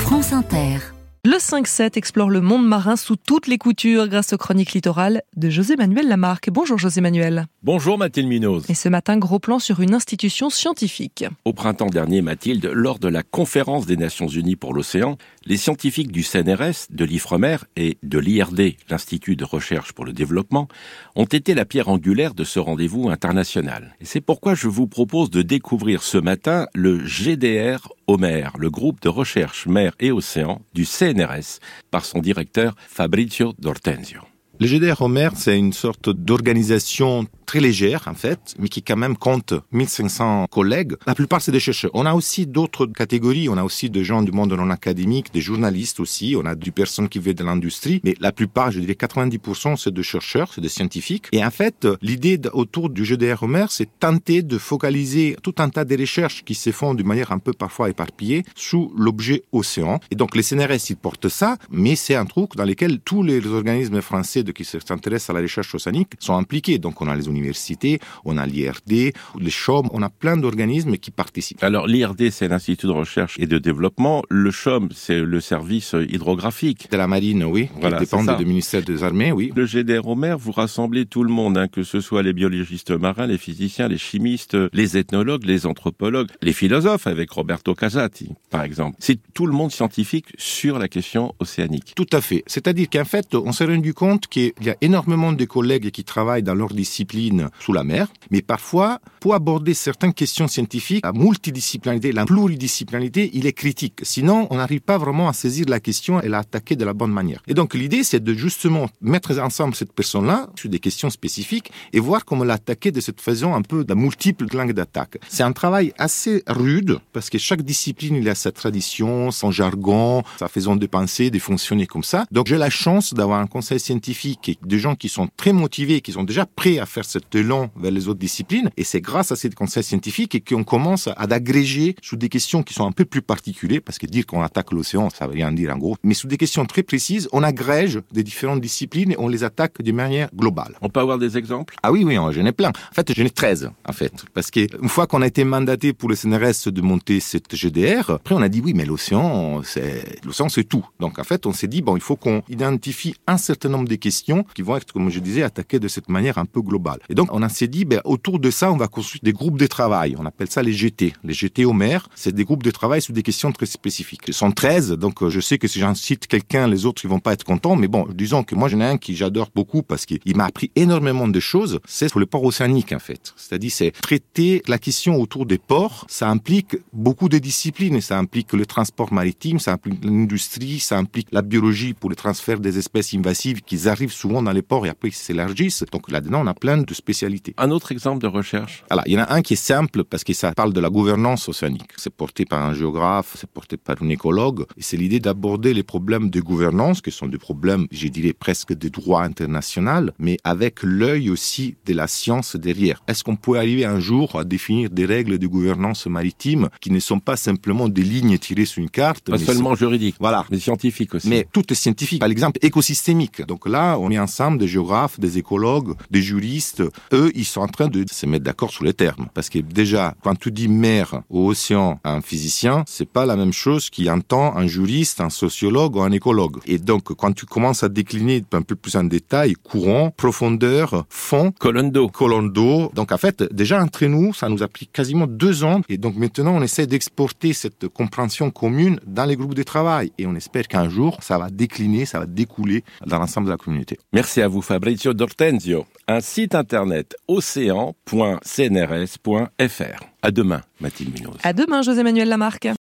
France Inter. Le 5-7 explore le monde marin sous toutes les coutures grâce aux chroniques littorales de José-Manuel Lamarque. Bonjour José-Manuel. Bonjour Mathilde Munoz. Et ce matin, gros plan sur une institution scientifique. Au printemps dernier, Mathilde, lors de la conférence des Nations Unies pour l'océan, les scientifiques du CNRS, de l'IFREMER et de l'IRD, l'Institut de recherche pour le développement, ont été la pierre angulaire de ce rendez-vous international. Et c'est pourquoi je vous propose de découvrir ce matin le GDR Homer, le groupe de recherche mer et océan du CNRS, par son directeur Fabrizio D'Ortenzio. Le GDR Homer, c'est une sorte d'organisation très légère, en fait, mais qui quand même compte 1500 collègues. La plupart, c'est des chercheurs. On a aussi d'autres catégories. On a aussi des gens du monde non académique, des journalistes aussi. On a des personnes qui viennent de l'industrie. Mais la plupart, je dirais 90%, c'est des chercheurs, c'est des scientifiques. Et en fait, l'idée autour du GDR Homer, c'est tenter de focaliser tout un tas de recherches qui se font d'une manière un peu parfois éparpillée sous l'objet océan. Et donc, les CNRS, ils portent ça, mais c'est un truc dans lequel tous les organismes français qui s'intéressent à la recherche océanique sont impliqués. Donc, on a les universités, on a l'IRD, les CHOM, on a plein d'organismes qui participent. Alors, l'IRD, c'est l'Institut de recherche et de développement. Le CHOM, c'est le service hydrographique. De la marine, oui, voilà, qui dépend du ministère des Armées, oui. Le GDR Homer, vous rassemblez tout le monde, que ce soit les biologistes marins, les physiciens, les chimistes, les ethnologues, les anthropologues, les philosophes, avec Roberto Casati, par exemple. C'est tout le monde scientifique sur la question océanique. Tout à fait. C'est-à-dire qu'en fait, on s'est rendu compte qu'il y a énormément de collègues qui travaillent dans leur discipline sous la mer, mais parfois, pour aborder certaines questions scientifiques, la multidisciplinarité, la pluridisciplinarité, il est critique. Sinon, on n'arrive pas vraiment à saisir la question et l'attaquer de la bonne manière. Et donc, l'idée, c'est de justement mettre ensemble cette personne-là sur des questions spécifiques et voir comment l'attaquer de cette façon un peu de multiples langues d'attaque. C'est un travail assez rude parce que chaque discipline, il a sa tradition, son jargon, sa façon de penser, de fonctionner comme ça. Donc, j'ai la chance d'avoir un conseil scientifique et des gens qui sont très motivés, qui sont déjà prêts à faire cet élan vers les autres disciplines. Et c'est grâce à ces conseils scientifiques qu'on commence à agréger sur des questions qui sont un peu plus particulières, parce que dire qu'on attaque l'océan, ça veut rien dire en gros. Mais sur des questions très précises, on agrège des différentes disciplines et on les attaque de manière globale. On peut avoir des exemples ? Ah oui, j'en ai plein. En fait, j'en ai 13, en fait. Parce que une fois qu'on a été mandaté pour le CNRS de monter cette GDR, après on a dit oui, mais l'océan, c'est tout. Donc en fait, on s'est dit, il faut qu'on identifie un certain nombre de questions qui vont être, comme je disais, attaquées de cette manière un peu globale. Et donc, on s'est dit, autour de ça, on va construire des groupes de travail. On appelle ça les GT. Les GT Homer, c'est des groupes de travail sur des questions très spécifiques. Ils sont 13, donc je sais que si j'en cite quelqu'un, les autres, ils vont pas être contents. Mais disons que moi, j'en ai un qui j'adore beaucoup parce qu'il m'a appris énormément de choses. C'est sur le port océanique, en fait. C'est-à-dire, c'est traiter la question autour des ports. Ça implique beaucoup de disciplines. Ça implique le transport maritime, ça implique l'industrie, ça implique la biologie pour le transfert des espèces invasives qui arrivent souvent dans les ports et après ils s'élargissent. Donc là-dedans, on a plein de spécialités. Un autre exemple de recherche ? Alors, il y en a un qui est simple parce que ça parle de la gouvernance océanique. C'est porté par un géographe, c'est porté par un écologue. Et c'est l'idée d'aborder les problèmes de gouvernance, qui sont des problèmes, je dirais, presque de droit international, mais avec l'œil aussi de la science derrière. Est-ce qu'on peut arriver un jour à définir des règles de gouvernance maritime qui ne sont pas simplement des lignes tirées sur une carte, pas seulement juridiques, voilà, mais scientifiques aussi. Mais tout est scientifique. Par exemple, écosystémique. Donc là, on est ensemble des géographes, des écologues, des juristes. Eux, ils sont en train de se mettre d'accord sur les termes. Parce que déjà, quand tu dis mer ou océan à un physicien, c'est pas la même chose qu'entend un juriste, un sociologue ou un écologue. Et donc, quand tu commences à décliner un peu plus en détail, courant, profondeur, fond, colonne d'eau. Donc en fait, déjà entre nous, ça nous a pris quasiment 2 ans. Et donc maintenant, on essaie d'exporter cette compréhension commune dans les groupes de travail. Et on espère qu'un jour, ça va décliner, ça va découler dans l'ensemble de la communauté. Merci à vous, Fabrizio D'Ortenzio. Un site internet océan.cnrs.fr. À demain, Mathilde Munoz. À demain, José-Manuel Lamarque.